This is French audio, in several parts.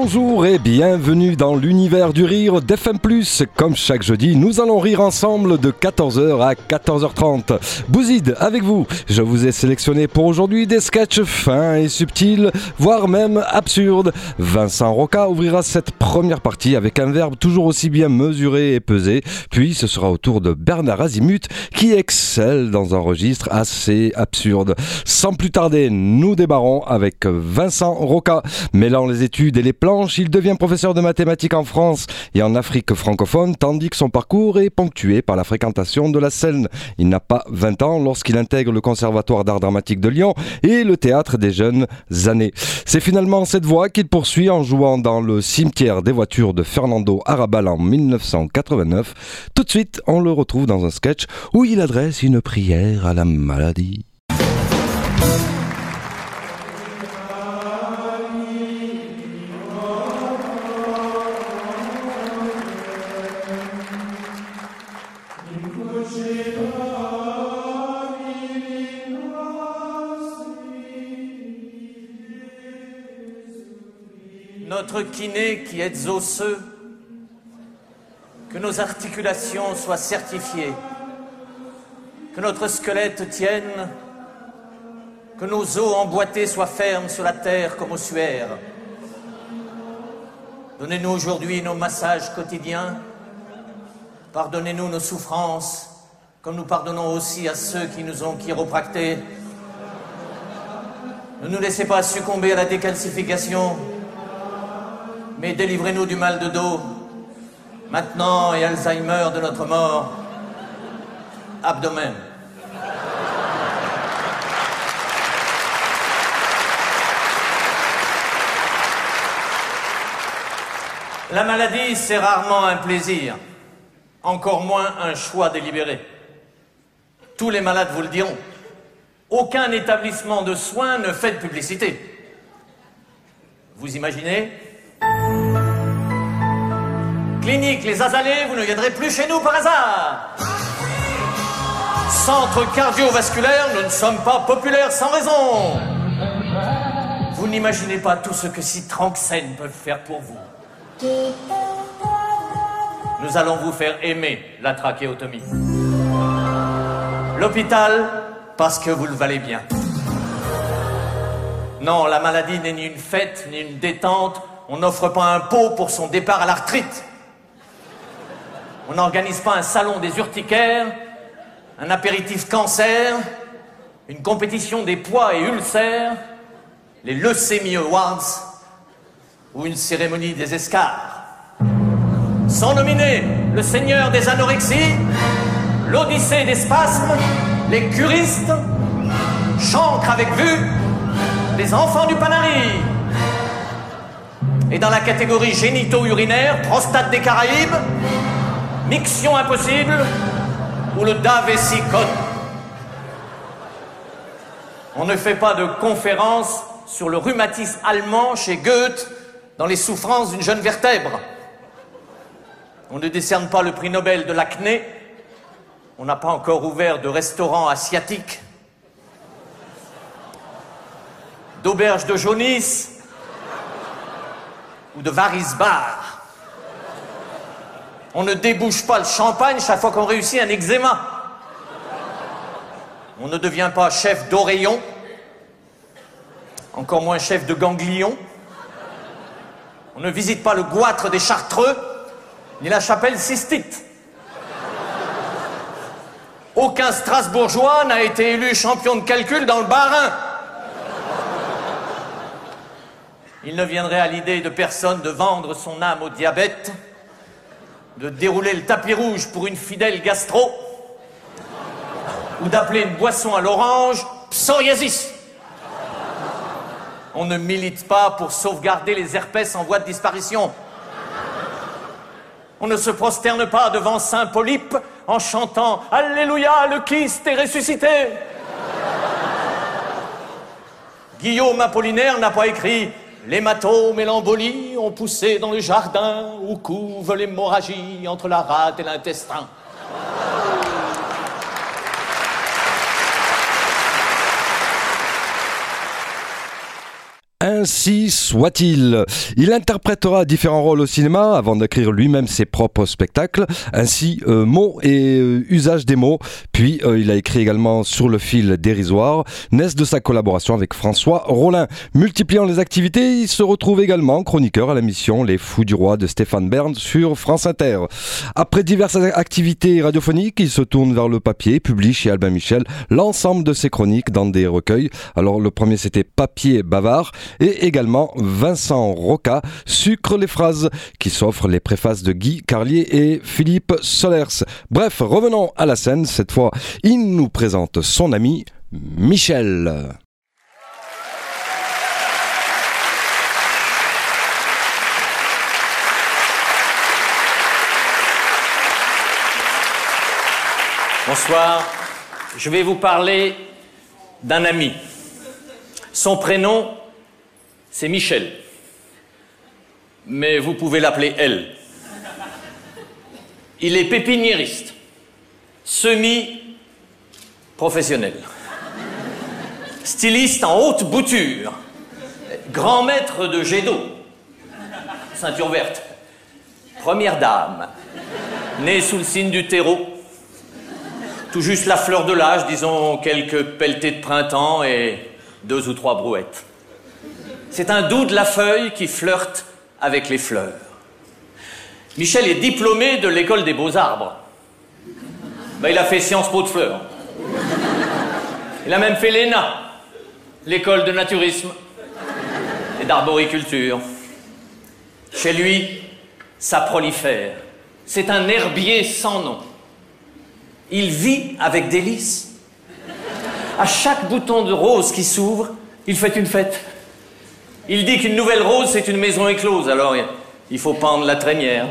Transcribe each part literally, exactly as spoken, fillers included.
Bonjour et bienvenue dans l'univers du rire d'F M plus. Comme chaque jeudi, nous allons rire ensemble de quatorze heures à quatorze heures trente. Bouzid, avec vous, je vous ai sélectionné pour aujourd'hui des sketchs fins et subtils, voire même absurdes. Vincent Rocca ouvrira cette première partie avec un verbe toujours aussi bien mesuré et pesé. Puis ce sera au tour de Bernard Azimut qui excelle dans un registre assez absurde. Sans plus tarder, nous débarrons avec Vincent Rocca. Mêlant les études et les planches, il devient professeur de mathématiques en France et en Afrique francophone, tandis que son parcours est ponctué par la fréquentation de la scène. Il n'a pas vingt ans lorsqu'il intègre le Conservatoire d'art dramatique de Lyon et le Théâtre des Jeunes Années. C'est finalement cette voie qu'il poursuit en jouant dans le Cimetière des voitures de Fernando Arrabal en mille neuf cent quatre-vingt-neuf. Tout de suite, on le retrouve dans un sketch où il adresse une prière à la maladie. Notre kiné qui êtes osseux, que nos articulations soient certifiées, que notre squelette tienne, que nos os emboîtés soient fermes sur la terre comme ossuaires. Donnez-nous aujourd'hui nos massages quotidiens, pardonnez-nous nos souffrances, comme nous pardonnons aussi à ceux qui nous ont chiropractés. Ne nous laissez pas succomber à la décalcification, mais délivrez-nous du mal de dos, maintenant et Alzheimer de notre mort. Abdomen. La maladie, c'est rarement un plaisir, encore moins un choix délibéré. Tous les malades vous le diront. Aucun établissement de soins ne fait de publicité. Vous imaginez ? Clinique Les Azalées, vous ne viendrez plus chez nous par hasard. Centre cardiovasculaire, nous ne sommes pas populaires sans raison. Vous n'imaginez pas tout ce que Citranxène peuvent faire pour vous. Nous allons vous faire aimer la trachéotomie. L'hôpital, parce que vous le valez bien. Non, la maladie n'est ni une fête, ni une détente. On n'offre pas un pot pour son départ à la retraite. On n'organise pas un salon des urticaires, un apéritif cancer, une compétition des poids et ulcères, les Leucémie Awards ou une cérémonie des escarres. Sans nominer le seigneur des anorexies, l'odyssée des spasmes, les curistes, chancre avec vue, les enfants du Panari. Et dans la catégorie génito-urinaire, prostate des Caraïbes, miction impossible ou le davésicone. On ne fait pas de conférence sur le rhumatisme allemand chez Goethe dans les souffrances d'une jeune vertèbre. On ne décerne pas le prix Nobel de l'acné. On n'a pas encore ouvert de restaurant asiatique, d'auberge de jaunisse ou de varices bar. On ne débouche pas le champagne chaque fois qu'on réussit un eczéma. On ne devient pas chef d'Oreillon, encore moins chef de Ganglion. On ne visite pas le goitre des Chartreux, ni la chapelle Sistite. Aucun Strasbourgeois n'a été élu champion de calcul dans le Bas-Rhin. Il ne viendrait à l'idée de personne de vendre son âme au diabète, de dérouler le tapis rouge pour une fidèle gastro, ou d'appeler une boisson à l'orange psoriasis. On ne milite pas pour sauvegarder les herpès en voie de disparition. On ne se prosterne pas devant Saint Polype en chantant « Alléluia, le Christ est ressuscité ». Guillaume Apollinaire n'a pas écrit « L'hématome et l'embolie ont poussé dans le jardin où couve l'hémorragie entre la rate et l'intestin ». Un Ainsi soit-il. Il interprétera différents rôles au cinéma avant d'écrire lui-même ses propres spectacles, ainsi euh, mots et euh, usage des mots. Puis euh, il a écrit également Sur le fil dérisoire, naissent de sa collaboration avec François Rollin. Multipliant les activités, il se retrouve également chroniqueur à la l'émission Les Fous du Roi de Stéphane Bern sur France Inter. Après diverses activités radiophoniques, il se tourne vers le papier, publie chez Albin Michel l'ensemble de ses chroniques dans des recueils. Alors le premier c'était Papier bavard et également Vincent Roca, Sucre les phrases, qui s'offre les préfaces de Guy Carlier et Philippe Solers. Bref, revenons à la scène. Cette fois, il nous présente son ami Michel. Bonsoir, je vais vous parler d'un ami. Son prénom, c'est Michel. Mais vous pouvez l'appeler elle. Il est pépiniériste, semi-professionnel, styliste en haute bouture, grand maître de jet d'eau, ceinture verte, première dame, née sous le signe du Taureau, tout juste la fleur de l'âge, disons quelques pelletées de printemps et deux ou trois brouettes. C'est un doux de la feuille qui flirte avec les fleurs. Michel est diplômé de l'école des beaux-arbres. Ben, il a fait Sciences Po de fleurs. Il a même fait l'E N A, l'école de naturisme et d'arboriculture. Chez lui, ça prolifère. C'est un herbier sans nom. Il vit avec délice. À chaque bouton de rose qui s'ouvre, il fait une fête. Il dit qu'une nouvelle rose, c'est une maison éclose, alors il faut pendre la trémière.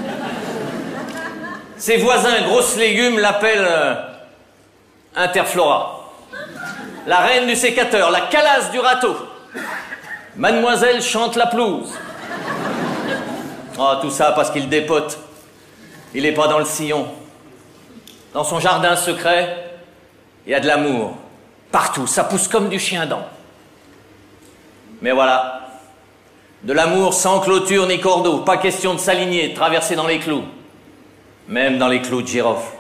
Ses voisins grosses légumes l'appellent euh, Interflora. La reine du sécateur, la calasse du râteau. Mademoiselle chante la pelouse. Oh, tout ça parce qu'il dépote. Il n'est pas dans le sillon. Dans son jardin secret, il y a de l'amour. Partout, ça pousse comme du chien-dent. Mais voilà, de l'amour sans clôture ni cordeau. Pas question de s'aligner, de traverser dans les clous. Même dans les clous de girofle.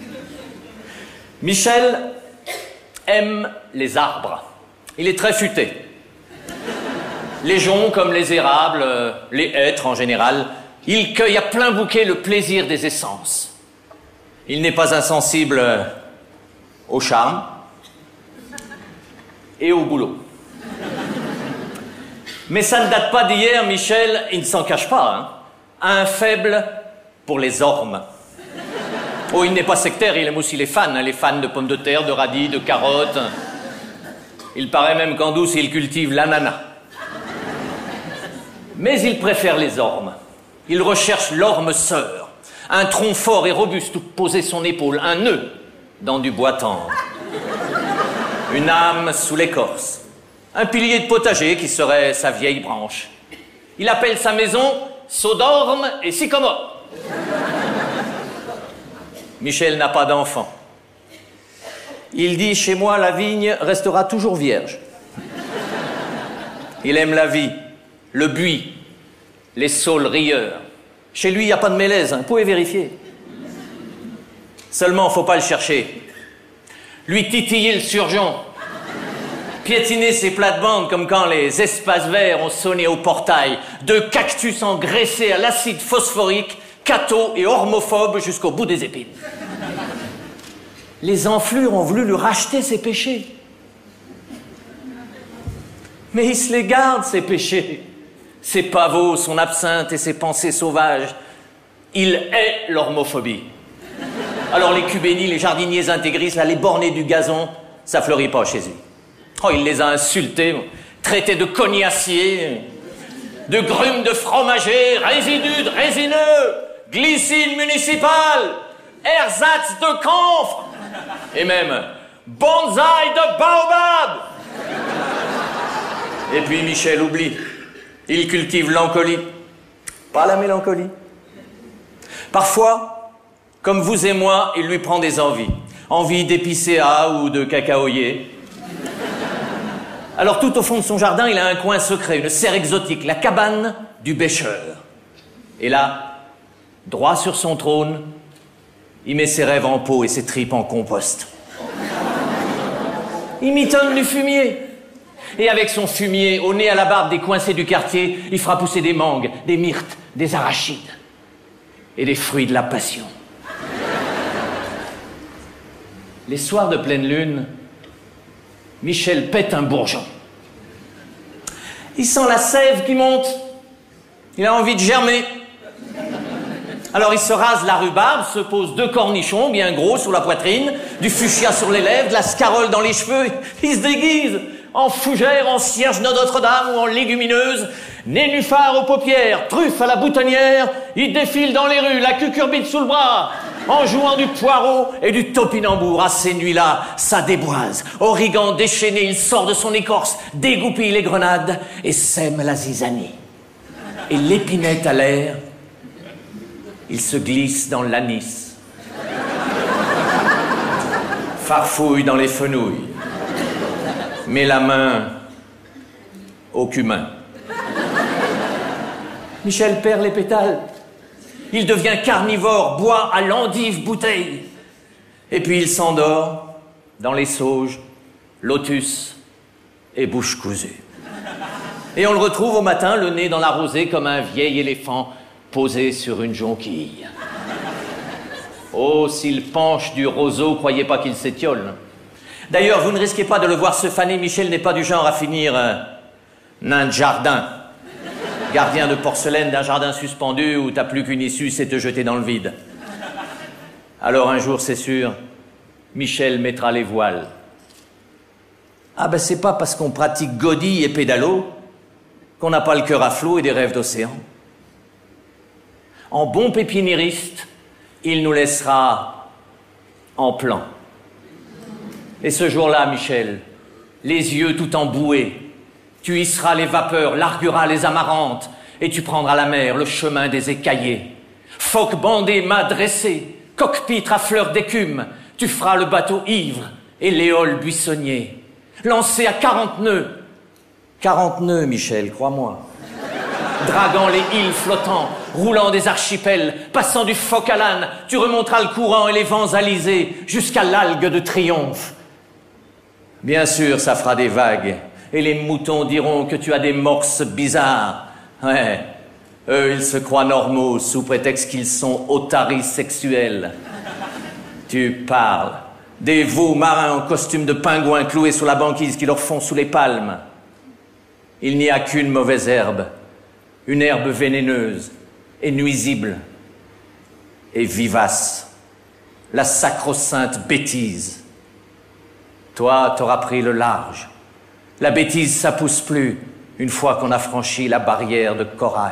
Michel aime les arbres. Il est très futé. Les joncs comme les érables, euh, les hêtres en général, il cueille à plein bouquet le plaisir des essences. Il n'est pas insensible au charme et au boulot. Mais ça ne date pas d'hier, Michel, il ne s'en cache pas, hein, a un faible pour les ormes. Oh, il n'est pas sectaire, il aime aussi les fans, hein, les fans de pommes de terre, de radis, de carottes. Il paraît même qu'en douce, il cultive l'ananas. Mais il préfère les ormes. Il recherche l'orme sœur. Un tronc fort et robuste où poser son épaule, un nœud dans du bois tendre. Une âme sous l'écorce. Un pilier de potager qui serait sa vieille branche. Il appelle sa maison Saut d'orme et sycomore. Michel n'a pas d'enfant. Il dit, chez moi, la vigne restera toujours vierge. Il aime la vie, le buis, les saules rieurs. Chez lui, il n'y a pas de mélèze, hein. Vous pouvez vérifier. Seulement, faut pas le chercher. Lui titiller le surgeon. Piétiner ses plates-bandes comme quand les espaces verts ont sonné au portail. Deux cactus engraissés à l'acide phosphorique, cathos et hormophobes jusqu'au bout des épines. Les enflures ont voulu lui racheter ses péchés. Mais il se les garde, ses péchés. Ses pavots, son absinthe et ses pensées sauvages. Il est l'hormophobie. Alors les cubénis, les jardiniers intégristes, là, les bornés du gazon, ça fleurit pas chez lui. Oh, il les a insultés, traités de cognaciers, de grumes de fromager, résidus de résineux, glycine municipale, ersatz de camphre, et même bonsaï de baobab. Et puis Michel oublie. Il cultive l'encolie, pas la mélancolie. Parfois, comme vous et moi, il lui prend des envies. Envie d'épicéa ou de cacaoyer. Alors tout au fond de son jardin, il a un coin secret, une serre exotique, la cabane du bêcheur. Et là, droit sur son trône, il met ses rêves en pot et ses tripes en compost. Il mitonne du fumier. Et avec son fumier, au nez à la barbe des coincés du quartier, il fera pousser des mangues, des myrtes, des arachides et des fruits de la passion. Les soirs de pleine lune, Michel pète un bourgeon. Il sent la sève qui monte. Il a envie de germer. Alors il se rase la rhubarbe, se pose deux cornichons bien gros sur la poitrine, du fuchsia sur les lèvres, de la scarole dans les cheveux. Il se déguise en fougère, en cierge de Notre-Dame ou en légumineuse, nénuphar aux paupières, truffe à la boutonnière. Il défile dans les rues, la cucurbite sous le bras, en jouant du poireau et du topinambour. À ces nuits-là, ça déboise. Origan déchaîné, il sort de son écorce, dégoupille les grenades et sème la zizanie. Et l'épinette à l'air, il se glisse dans l'anis, farfouille dans les fenouilles, met la main au cumin. Michel perd les pétales. Il devient carnivore, boit à l'endive bouteille. Et puis il s'endort dans les sauges, lotus et bouche cousue. Et on le retrouve au matin, le nez dans la rosée, comme un vieil éléphant posé sur une jonquille. Oh, s'il penche du roseau, croyez pas qu'il s'étiole. D'ailleurs, vous ne risquez pas de le voir se faner, Michel n'est pas du genre à finir euh, nain de jardin. Gardien de porcelaine d'un jardin suspendu où t'as plus qu'une issue, c'est te jeter dans le vide. Alors un jour, c'est sûr, Michel mettra les voiles. Ah ben c'est pas parce qu'on pratique godille et pédalo qu'on n'a pas le cœur à flot et des rêves d'océan. En bon pépiniériste, il nous laissera en plan. Et ce jour-là, Michel, les yeux tout emboués, tu hisseras les vapeurs, largueras les amarantes, et tu prendras la mer, le chemin des écaillés. Phoque bandé, mât dressé, coq-pitre à fleurs d'écume, tu feras le bateau ivre et l'éole buissonnier. Lancé à quarante nœuds, quarante nœuds, Michel, crois-moi. Draguant les îles flottants, roulant des archipels, passant du phoque à l'âne, tu remonteras le courant et les vents alizés jusqu'à l'algue de triomphe. Bien sûr, ça fera des vagues, et les moutons diront que tu as des morses bizarres. Ouais, eux, ils se croient normaux sous prétexte qu'ils sont otaries sexuels. Tu parles des veaux marins en costume de pingouin cloués sur la banquise qui leur font sous les palmes. Il n'y a qu'une mauvaise herbe, une herbe vénéneuse et nuisible et vivace, la sacro-sainte bêtise. Toi, t'auras pris le large. La bêtise, ça pousse plus une fois qu'on a franchi la barrière de corail.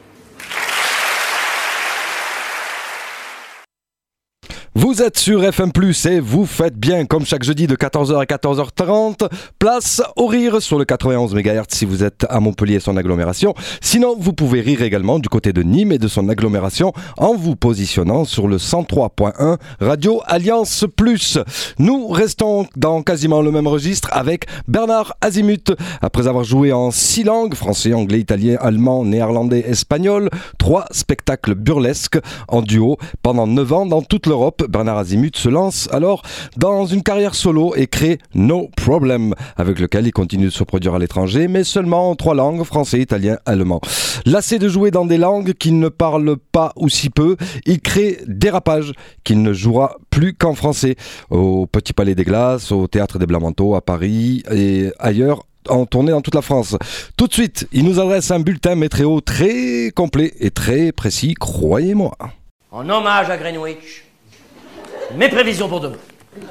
Vous êtes sur F M plus, et vous faites bien, comme chaque jeudi de quatorze heures à quatorze heures trente, place au rire sur le quatre-vingt-onze mégahertz si vous êtes à Montpellier et son agglomération. Sinon, vous pouvez rire également du côté de Nîmes et de son agglomération en vous positionnant sur le cent trois point un Radio Alliance Plus. Nous restons dans quasiment le même registre avec Bernard Azimut. Après avoir joué en six langues, français, anglais, italien, allemand, néerlandais, espagnol, trois spectacles burlesques en duo pendant neuf ans dans toute l'Europe, Bernard Azimut se lance alors dans une carrière solo et crée No Problem, avec lequel il continue de se produire à l'étranger, mais seulement en trois langues, français, italien, allemand. Lassé de jouer dans des langues qu'il ne parle pas ou si peu, il crée Dérapage, qu'il ne jouera plus qu'en français, au Petit Palais des Glaces, au Théâtre des Blancs-Manteaux, à Paris et ailleurs, en tournée dans toute la France. Tout de suite, il nous adresse un bulletin météo très complet et très précis, croyez-moi. En hommage à Greenwich, mes prévisions pour demain.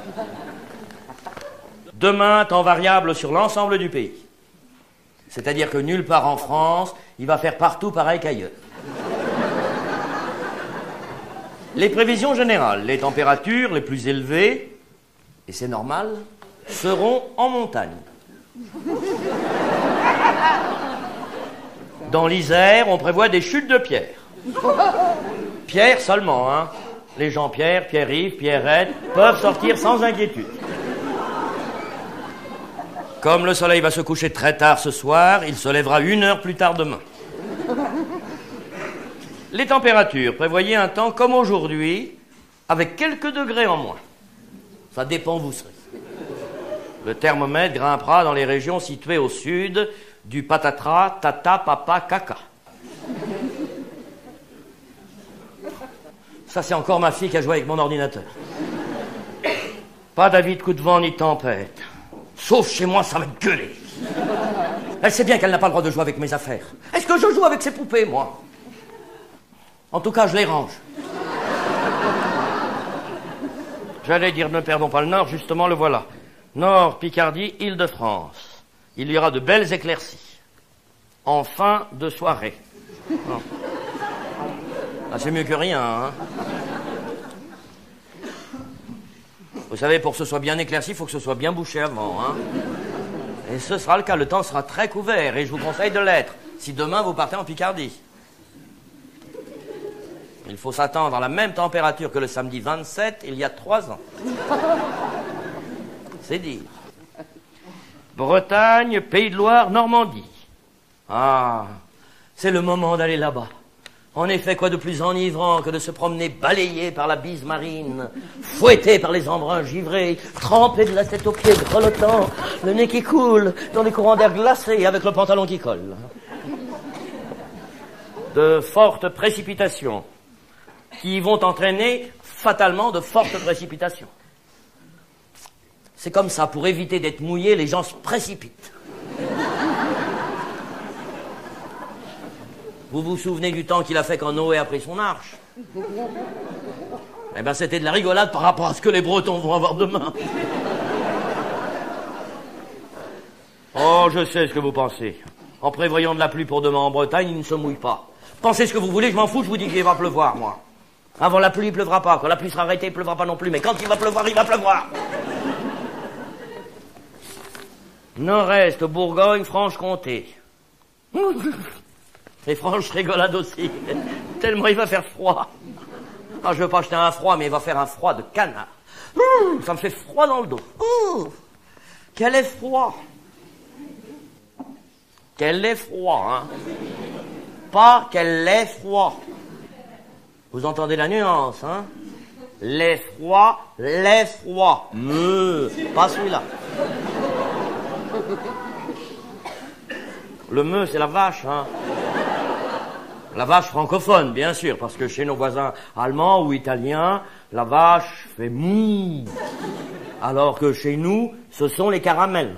Demain, temps variable sur l'ensemble du pays. C'est-à-dire que nulle part en France, il va faire partout pareil qu'ailleurs. Les prévisions générales, les températures les plus élevées, et c'est normal, seront en montagne. Dans l'Isère, on prévoit des chutes de pierres. Pierre seulement, hein. Les Jean-Pierre, Pierre-Yves, Pierrette peuvent sortir sans inquiétude. Comme le soleil va se coucher très tard ce soir, il se lèvera une heure plus tard demain. Les températures, prévoyez un temps comme aujourd'hui, avec quelques degrés en moins. Ça dépend où vous serez. Le thermomètre grimpera dans les régions situées au sud du patatras, tata, papa, caca. Ça, c'est encore ma fille qui a joué avec mon ordinateur. Pas d'avis de coup de vent ni de tempête. Sauf chez moi, ça va gueuler. Elle sait bien qu'elle n'a pas le droit de jouer avec mes affaires. Est-ce que je joue avec ses poupées, moi? En tout cas, je les range. J'allais dire ne perdons pas le Nord, justement le voilà. Nord, Picardie, Île-de-France. Il y aura de belles éclaircies. En fin de soirée. Non. Ah, c'est mieux que rien, hein. Vous savez, pour que ce soit bien éclairci, il faut que ce soit bien bouché avant, hein. Et ce sera le cas, le temps sera très couvert, et je vous conseille de l'être, si demain vous partez en Picardie. Il faut s'attendre à la même température que le samedi vingt-sept, il y a trois ans. C'est dire. Bretagne, Pays de Loire, Normandie. Ah, c'est le moment d'aller là-bas. En effet, quoi de plus enivrant que de se promener balayé par la bise marine, fouetté par les embruns givrés, trempé de la tête aux pieds, grelottant, le nez qui coule dans les courants d'air glacés avec le pantalon qui colle. De fortes précipitations qui vont entraîner fatalement de fortes précipitations. C'est comme ça, pour éviter d'être mouillé, les gens se précipitent. Vous vous souvenez du temps qu'il a fait quand Noé a pris son arche? Eh bien, c'était de la rigolade par rapport à ce que les Bretons vont avoir demain. Oh, je sais ce que vous pensez. En prévoyant de la pluie pour demain en Bretagne, il ne se mouille pas. Pensez ce que vous voulez, je m'en fous, je vous dis qu'il va pleuvoir, moi. Avant la pluie, il pleuvra pas. Quand la pluie sera arrêtée, il pleuvra pas non plus. Mais quand il va pleuvoir, il va pleuvoir. Nord-Est, Bourgogne, Franche-Comté. Les Franches rigolades aussi. Tellement il va faire froid. Ah, je veux pas acheter un froid, mais il va faire un froid de canard. Mmh, ça me fait froid dans le dos. Mmh, quel effroi. Quel effroi, hein. Pas quel effroi. Vous entendez la nuance, hein? L'effroi, l'effroi. Meuh, pas celui-là. Le meuh, c'est la vache, hein. La vache francophone, bien sûr, parce que chez nos voisins allemands ou italiens, la vache fait mouh. Alors que chez nous, ce sont les caramels.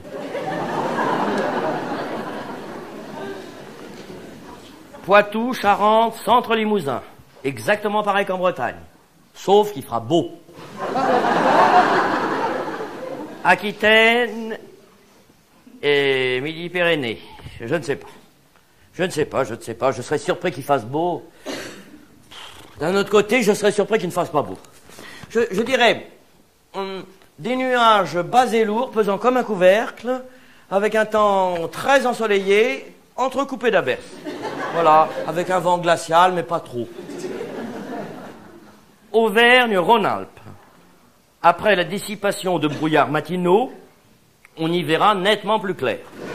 Poitou, Charente, Centre-Limousin. Exactement pareil qu'en Bretagne. Sauf qu'il fera beau. Aquitaine et Midi-Pyrénées. Je ne sais pas. Je ne sais pas, je ne sais pas. Je serais surpris qu'il fasse beau. D'un autre côté, je serais surpris qu'il ne fasse pas beau. Je, je dirais hum, des nuages bas et lourds, pesant comme un couvercle, avec un temps très ensoleillé, entrecoupé d'averses. Voilà, avec un vent glacial, mais pas trop. Auvergne-Rhône-Alpes. Après la dissipation de brouillards matinaux, on y verra nettement plus clair.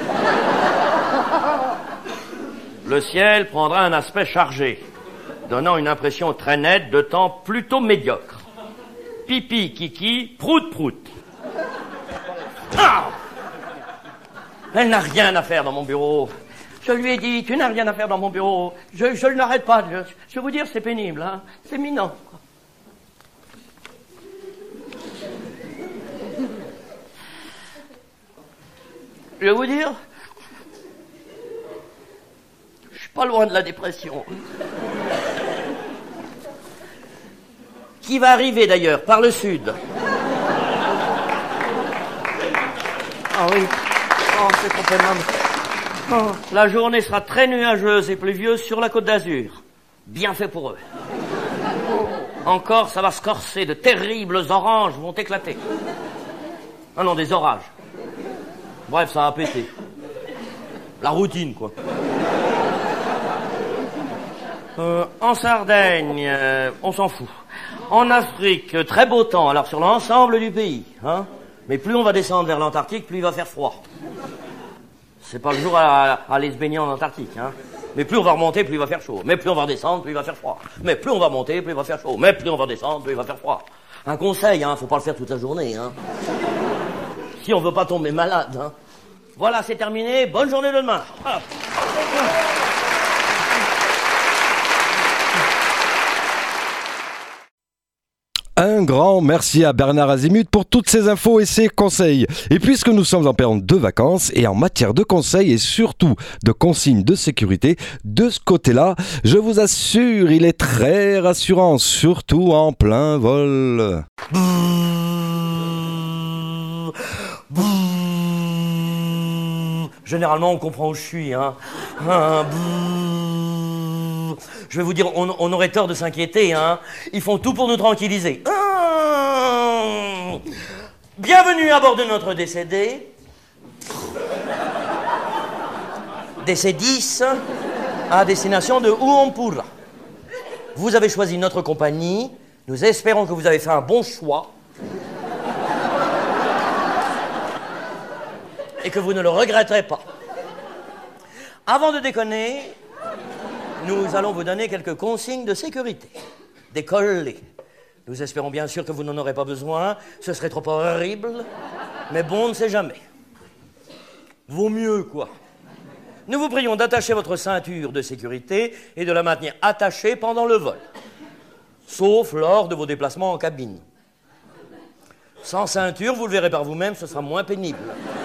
Le ciel prendra un aspect chargé, donnant une impression très nette de temps plutôt médiocre. Pipi, kiki, prout, prout. Ah! Elle n'a rien à faire dans mon bureau. Je lui ai dit, tu n'as rien à faire dans mon bureau. Je, je ne l'arrête pas. Je, je vais vous dire, c'est pénible, hein. C'est minant. Je vais vous dire, je suis pas loin de la dépression. Qui va arriver d'ailleurs par le sud. Ah oui, oh, c'est complètement... Oh, la journée sera très nuageuse et pluvieuse sur la Côte d'Azur. Bien fait pour eux. Encore, ça va se corser, de terribles oranges vont éclater. Ah non, des orages. Bref, ça va péter. La routine, quoi. Euh, en Sardaigne, euh, on s'en fout. En Afrique, très beau temps, alors sur l'ensemble du pays. Hein, Mais plus on va descendre vers l'Antarctique, plus il va faire froid. C'est pas le jour à, à, à aller se baigner en Antarctique, hein. Mais plus on va remonter, plus il va faire chaud. Mais plus on va redescendre, plus il va faire froid. Mais plus on va monter, plus il va faire chaud. Mais plus on va descendre, plus il va faire froid. Un conseil, hein, faut pas le faire toute la journée, hein. Si on veut pas tomber malade, hein. Voilà, c'est terminé. Bonne journée de demain. Ah. Un grand merci à Bernard Azimut pour toutes ces infos et ses conseils. Et puisque nous sommes en période de vacances et en matière de conseils et surtout de consignes de sécurité, de ce côté-là, je vous assure, il est très rassurant, surtout en plein vol. Généralement, on comprend où je suis, hein. Je vais vous dire, on, on aurait tort de s'inquiéter, hein. Ils font tout pour nous tranquilliser. Bienvenue à bord de notre D C D. D C dix, à destination de Huampura. Vous avez choisi notre compagnie. Nous espérons que vous avez fait un bon choix. Et que vous ne le regretterez pas. Avant de déconner, nous allons vous donner quelques consignes de sécurité. Décollez. Nous espérons bien sûr que vous n'en aurez pas besoin, ce serait trop horrible, mais bon, on ne sait jamais. Vaut mieux, quoi. Nous vous prions d'attacher votre ceinture de sécurité et de la maintenir attachée pendant le vol, sauf lors de vos déplacements en cabine. Sans ceinture, vous le verrez par vous-même, ce sera moins pénible.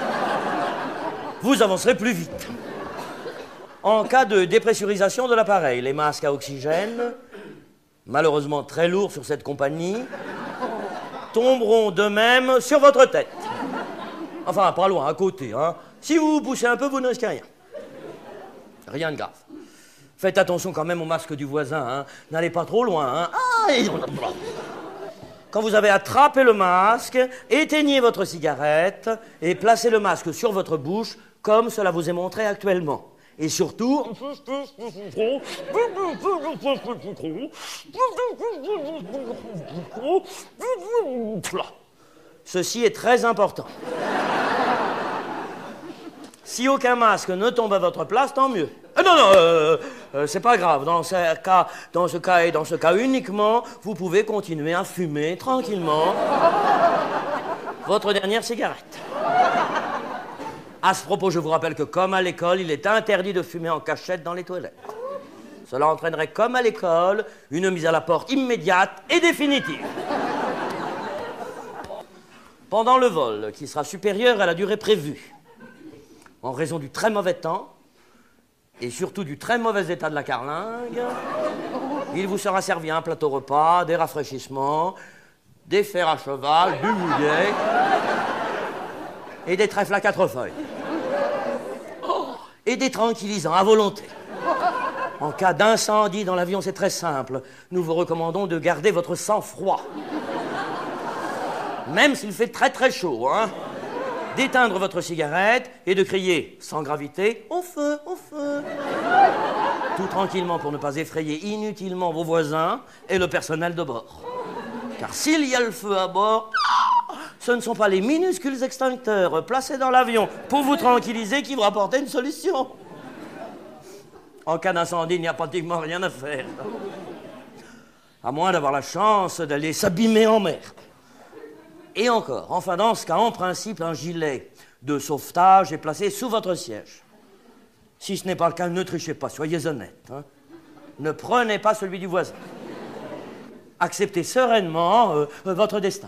Vous avancerez plus vite. En cas de dépressurisation de l'appareil, les masques à oxygène, malheureusement très lourds sur cette compagnie, tomberont d'eux-mêmes sur votre tête. Enfin, pas loin, à côté, hein. Si vous vous poussez un peu, vous ne risquez rien. Rien de grave. Faites attention quand même au masque du voisin, hein. N'allez pas trop loin, hein. Ah, et... Quand vous avez attrapé le masque, éteignez votre cigarette et placez le masque sur votre bouche comme cela vous est montré actuellement. Et surtout, ceci est très important. Si aucun masque ne tombe à votre place, tant mieux. Euh, non, non, euh, euh, c'est pas grave. Dans ce cas, dans ce cas et dans ce cas uniquement, vous pouvez continuer à fumer tranquillement votre dernière cigarette. À ce propos, je vous rappelle que, comme à l'école, il est interdit de fumer en cachette dans les toilettes. Cela entraînerait, comme à l'école, une mise à la porte immédiate et définitive. Pendant le vol, qui sera supérieur à la durée prévue, en raison du très mauvais temps, et surtout du très mauvais état de la carlingue, il vous sera servi un plateau repas, des rafraîchissements, des fers à cheval, du mouillet et des trèfles à quatre feuilles. Et des tranquillisants à volonté. En cas d'incendie dans l'avion, c'est très simple. Nous vous recommandons de garder votre sang-froid. Même s'il fait très très chaud, hein. D'éteindre votre cigarette et de crier, sans gravité, « Au feu, au feu !» Tout tranquillement pour ne pas effrayer inutilement vos voisins et le personnel de bord. Car s'il y a le feu à bord, ce ne sont pas les minuscules extincteurs placés dans l'avion pour vous tranquilliser qui vont apporter une solution. En cas d'incendie, il n'y a pratiquement rien à faire. À moins d'avoir la chance d'aller s'abîmer en mer. Et encore, enfin dans ce cas, en principe, un gilet de sauvetage est placé sous votre siège. Si ce n'est pas le cas, ne trichez pas, soyez honnête. Hein. Ne prenez pas celui du voisin. Acceptez sereinement euh, votre destin.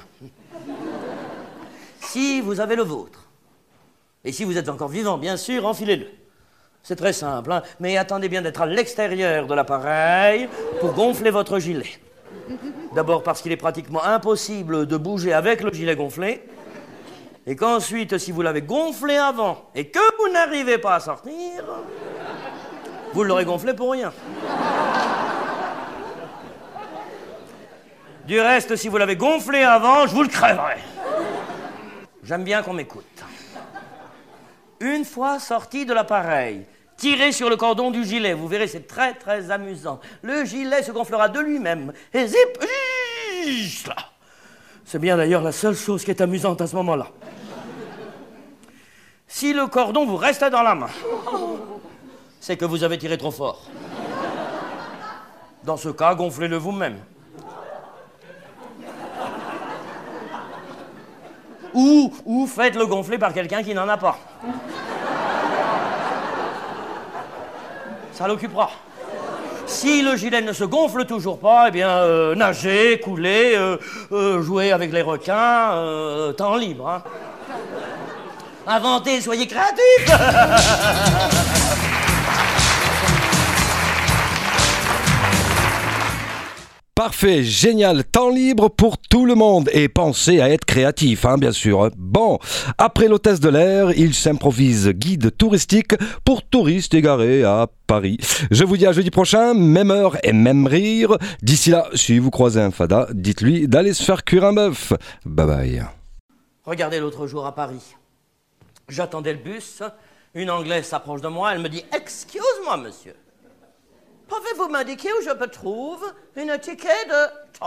Si vous avez le vôtre, et si vous êtes encore vivant, bien sûr, enfilez-le. C'est très simple, hein, mais attendez bien d'être à l'extérieur de l'appareil pour gonfler votre gilet. D'abord parce qu'il est pratiquement impossible de bouger avec le gilet gonflé, et qu'ensuite, si vous l'avez gonflé avant et que vous n'arrivez pas à sortir, vous l'aurez gonflé pour rien. Du reste, si vous l'avez gonflé avant, je vous le crèverai. J'aime bien qu'on m'écoute. Une fois sorti de l'appareil, tirez sur le cordon du gilet. Vous verrez, c'est très, très amusant. Le gilet se gonflera de lui-même. Et zip, là. C'est bien d'ailleurs la seule chose qui est amusante à ce moment-là. Si le cordon vous reste dans la main, c'est que vous avez tiré trop fort. Dans ce cas, gonflez-le vous-même. Ou, ou faites-le gonfler par quelqu'un qui n'en a pas. Ça l'occupera. Si le gilet ne se gonfle toujours pas, eh bien, euh, nagez, coulez, euh, euh, jouez avec les requins, euh, temps libre. Hein. Inventez, soyez créatifs. Parfait, génial, temps libre pour tout le monde et pensez à être créatif, hein, bien sûr. Bon, après l'hôtesse de l'air, il s'improvise guide touristique pour touristes égarés à Paris. Je vous dis à jeudi prochain, même heure et même rire. D'ici là, si vous croisez un fada, dites-lui d'aller se faire cuire un bœuf. Bye bye. Regardez l'autre jour à Paris. J'attendais le bus, une Anglaise s'approche de moi, elle me dit « Excuse-moi, monsieur. Pouvez-vous m'indiquer où je peux trouver un ticket d'autobus ?»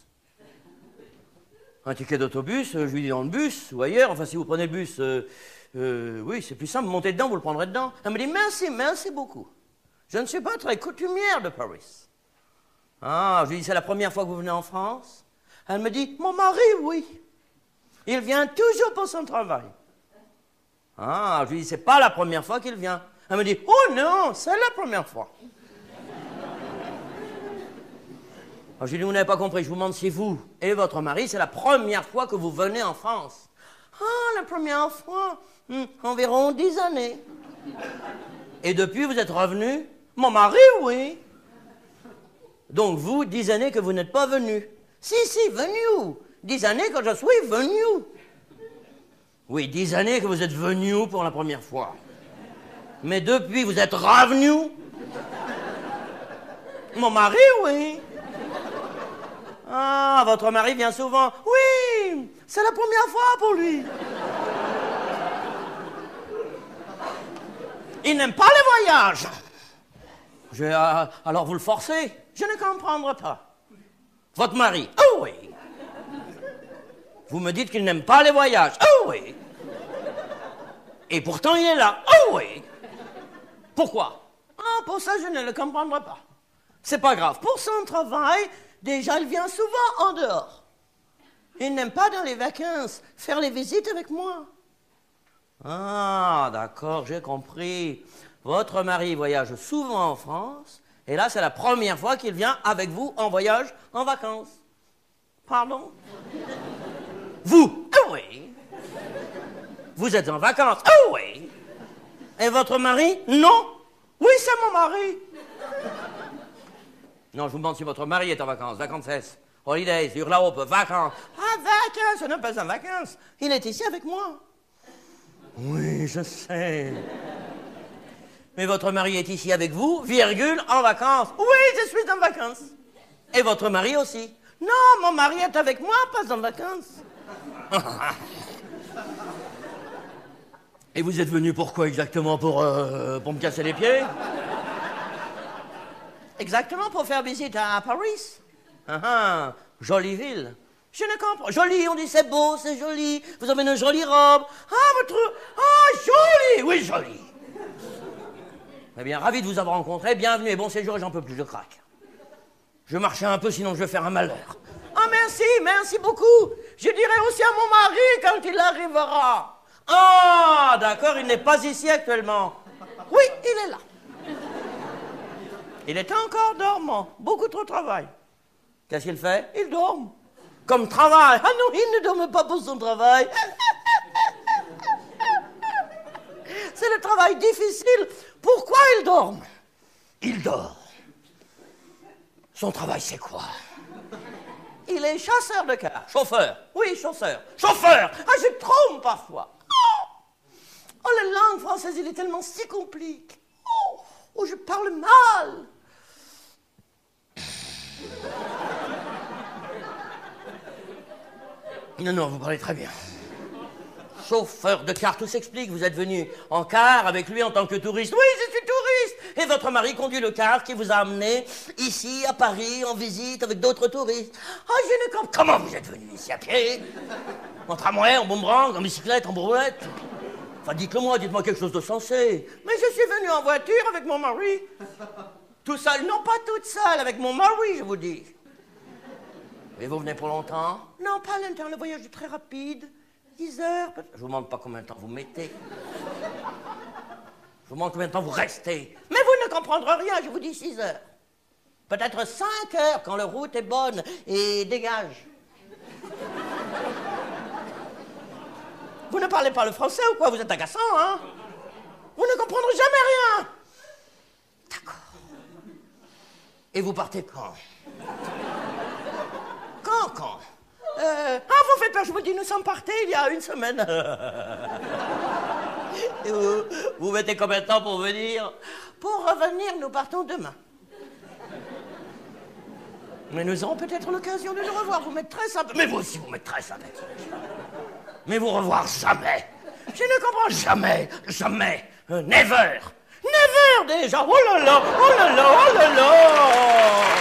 Un ticket d'autobus, je lui dis dans le bus ou ailleurs, enfin si vous prenez le bus, euh, euh, oui c'est plus simple, montez dedans, vous le prendrez dedans. Elle me dit merci, merci beaucoup. Je ne suis pas très coutumière de Paris. Ah, je lui dis c'est la première fois que vous venez en France? Elle me dit mon mari, oui. Il vient toujours pour son travail. Ah, je lui dis c'est pas la première fois qu'il vient. Elle me dit oh non, c'est la première fois. Alors, je lui dis, vous n'avez pas compris, je vous demande si vous et votre mari, c'est la première fois que vous venez en France. Ah, la première fois, hmm, environ dix années. Et depuis, vous êtes revenu? Mon mari, oui. Donc vous, dix années que vous n'êtes pas venu. Si, si, venu où? Dix années que je suis venu. Oui, dix années que vous êtes venu pour la première fois. Mais depuis, vous êtes revenu? Mon mari, oui. Ah, votre mari vient souvent. Oui, c'est la première fois pour lui. Il n'aime pas les voyages. Je, euh, alors vous le forcez? Je ne comprendrai pas. Votre mari? Oh oui. Vous me dites qu'il n'aime pas les voyages? Oh oui. Et pourtant il est là? Oh oui. Pourquoi? Ah, pour ça je ne le comprendrai pas. C'est pas grave. Pour son travail, déjà, il vient souvent en dehors. Il n'aime pas dans les vacances faire les visites avec moi. Ah, d'accord, j'ai compris. Votre mari voyage souvent en France, et là, c'est la première fois qu'il vient avec vous en voyage, en vacances. Pardon? Vous? Ah oui. Vous êtes en vacances? Ah oui. Et votre mari? Non. Oui, c'est mon mari. Non, je vous demande si votre mari est en vacances. Vacances, holidays, Urlaub, vacances. Ah, vacances, ce n'est pas en vacances. Il est ici avec moi. Oui, je sais. Mais votre mari est ici avec vous, virgule, en vacances. Oui, je suis en vacances. Et votre mari aussi. Non, mon mari est avec moi, pas en vacances. Et vous êtes venu pour quoi exactement? Pour, euh, pour me casser les pieds? Exactement, pour faire visite à Paris. Ah, ah, jolie ville. Je ne comprends. Jolie, on dit c'est beau, c'est joli. Vous avez une jolie robe. Ah, votre... Ah, jolie. Oui, jolie. Eh bien, ravi de vous avoir rencontré. Bienvenue et bon séjour, j'en peux plus, je craque. Je marchais un peu, sinon je vais faire un malheur. Ah, merci, merci beaucoup. Je dirai aussi à mon mari quand il arrivera. Ah, d'accord, il n'est pas ici actuellement. Oui, il est là. Il est encore dormant, beaucoup trop de travail. Qu'est-ce qu'il fait? Il dort. Comme travail. Ah non, il ne dorme pas pour son travail. C'est le travail difficile. Pourquoi il dort? Il dort. Son travail, c'est quoi? Il est chasseur de car. Chauffeur. Oui, chauffeur. Chauffeur. Ah, je trompe parfois. Oh, oh la langue française, il est tellement si compliqué. Oh, oh, je parle mal. Non, non, vous parlez très bien. Chauffeur de car, tout s'explique. Vous êtes venu en car avec lui en tant que touriste. Oui, je suis touriste. Et votre mari conduit le car qui vous a amené ici, à Paris, en visite avec d'autres touristes. Ah, je ne comprends... Comment vous êtes venu ici à pied? En tramway, en boomerang, en bicyclette, en brouette? Enfin, dites-le-moi, dites-moi quelque chose de sensé. Mais je suis venu en voiture avec mon mari. Tout seul, non pas toute seule, avec mon mari, je vous dis. Et vous venez pour longtemps? Non, pas longtemps, le voyage est très rapide. dix heures, peut-être. Je vous demande pas combien de temps vous mettez. Je vous demande combien de temps vous restez. Mais vous ne comprendrez rien, je vous dis six heures. Peut-être cinq heures quand la route est bonne et dégage. Vous ne parlez pas le français ou quoi? Vous êtes agaçant, hein? Vous ne comprendrez jamais rien. D'accord. Et vous partez quand? Quand, quand? Euh, ah, vous faites peur, je vous dis, nous sommes partis il y a une semaine. Et vous, vous mettez combien de temps pour venir? Pour revenir, nous partons demain. Mais nous aurons peut-être l'occasion de nous revoir. Vous m'êtes très sympathique. Mais vous aussi, vous m'êtes très sympathique. Mais vous revoir jamais. Je ne comprends jamais, jamais. Uh, never. Never déjà. Oh là là, oh là là, oh là là.